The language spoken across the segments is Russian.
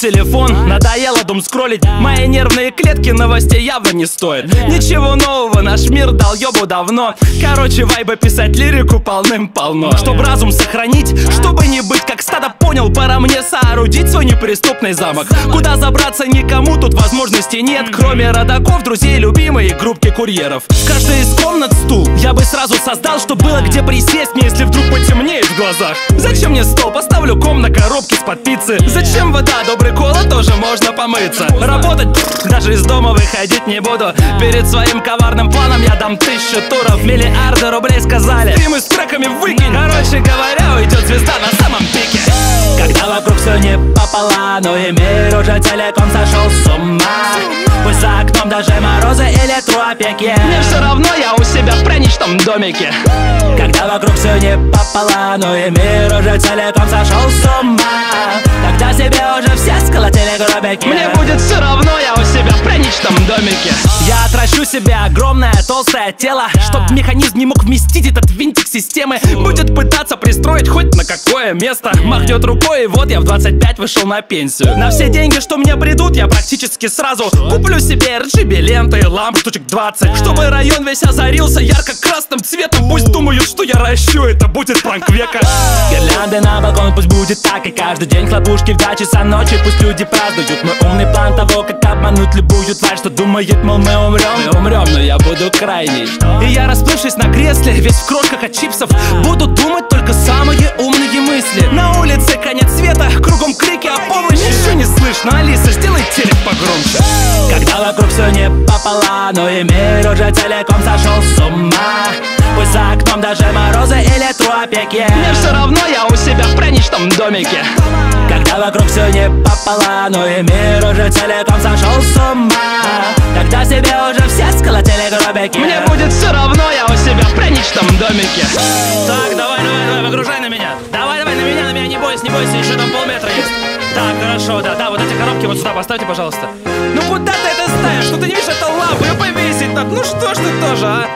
телефон, надоело дум скроллить. Мои нервные клетки новостей явно не стоят. Ничего нового, наш мир дал ёбу давно. Короче, вайбы писать лирику полным-полно. Чтоб разум сохранить, чтобы не быть как стадо, понял, пора мне соорудить свой неприступный замок. Куда забраться никому тут возможности нет, кроме родаков, друзей, любимой и группки курьеров. В каждой из комнат стул я бы сразу создал, чтоб было где присесть мне, если вдруг потемнеет в глазах. Зачем мне стол? Поставлю ком на коробке из-под пиццы. Зачем вода? Добрый кола тоже можно помыться. Работать даже из дома выходить не буду. Перед своим коварным планом я дам 1000 туров. Миллиарды рублей сказали, стримы с треками выкинь. Короче говоря, уйдет звезда на самом пике. Когда вокруг все не по плану и мир уже целиком сошел с ума. Пусть за окном даже морозы или тропики, мне все равно, я у себя в пряничном домике. Когда вокруг все не по плану и мир уже целиком сошел с ума, тогда себе уже все сколотили гробики. Мне будет все равно, я у себя в пряничном домике. Я отращу себе огромное толстое тело, чтоб механизм не мог вместить этот винтик системы. Будет пытаться пристроить хоть на какое место. Махнет рукой, и вот я в 25 вышел на пенсию. На все деньги, что мне придут, я практически сразу куплю себе RGB ленты, ламп штучек 20, чтобы район весь озарился ярко-красным цветом. Пусть думают, что я ращу, это будет пранк века. Гирлянды на балкон, пусть будет так и каждый день. Хлопушки в 2 часа ночи, пусть люди празднуют мой умный план того, как обмануть любую тварь, что думает, мол, мы умрем. Мы умрем, но я буду крайний. И я, расплывшись на кресле, весь в крошках от чипсов, буду думать только самые умные мысли. На улице конец света, кругом крики о помощи. Еще не слышно, Алиса, сделай телек погромче. Когда вокруг все не по плану и мир уже целиком сошел с ума, пусть за окном даже морозы или тропики, мне все равно, я у себя в пряничном домике. Когда вокруг все не по плану и мир уже целиком сошел с ума, тогда себе уже все сколотили гробики. Мне будет все равно, я у себя в пряничном домике. Так, давай, выгружай на меня. Давай на меня, не бойся, еще там полметра есть. Так, хорошо, да, вот эти коробки вот сюда поставьте, пожалуйста. Ну куда ты это ставишь? Ну ты не видишь, это лампа, ее повесить надо. Ну что ж ты тоже, а?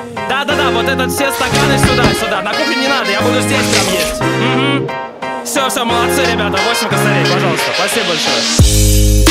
Да, вот этот все стаканы сюда. На кухне не надо, я буду здесь прям есть. Все, молодцы, ребята, 8 косарей, пожалуйста. Спасибо большое.